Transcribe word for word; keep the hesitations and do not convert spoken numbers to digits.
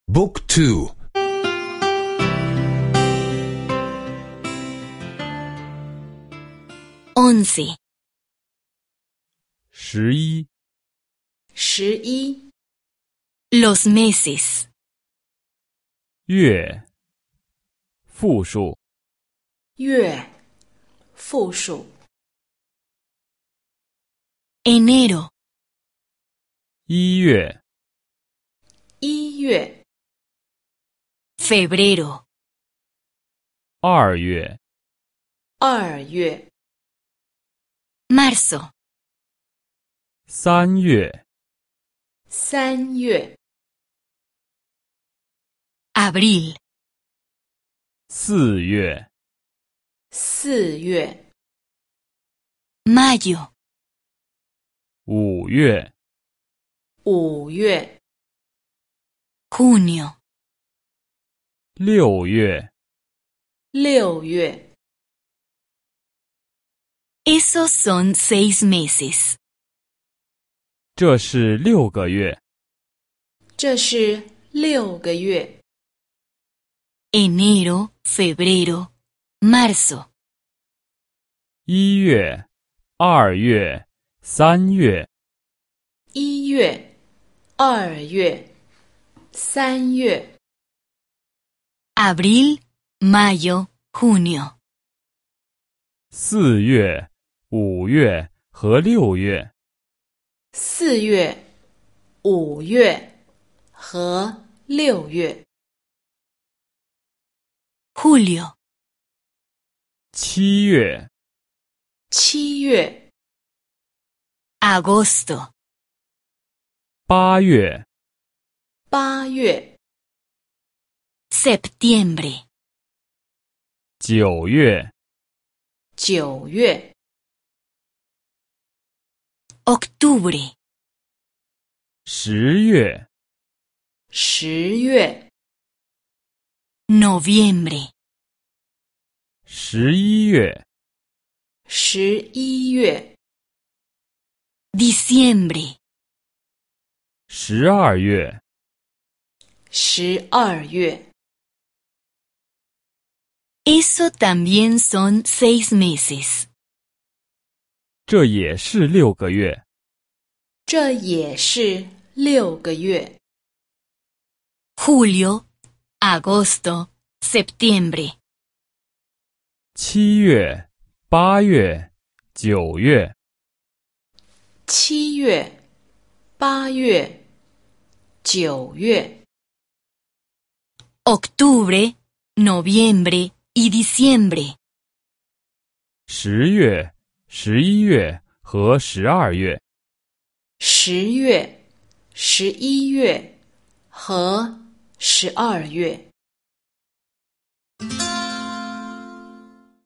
Book two. once, 十一， 十一， los meses, 月，复数， 月，复数。 enero, 一月， 一月， febrero, 二月， 二月， marzo, 三月， 三月， abril, 四月， 四月， mayo, 五月， 五月， junio, 六月， 六月。 esos son seis meses. 这是六个月。 这是六个月。 enero, febrero, marzo, 一月，二月，三月， 一月，二月，三月， abril, mayo, junio, 四月，五月和六月。 四月，五月和六月。 julio, 七月， 七月， agosto, 八月， 八月， septiembre, 九月， 九月， octubre, 十月， 十月， noviembre, 十一月， 十一月， diciembre, 十二月。 十二月。 eso también son seis meses. 这也是六个月。 这也是六个月。 julio, agosto, septiembre, 七月，八月，九月。 七月，八月，九月。 octubre, noviembre y diciembre. 十月，十一月和十二月。 十月，十一月和十二月。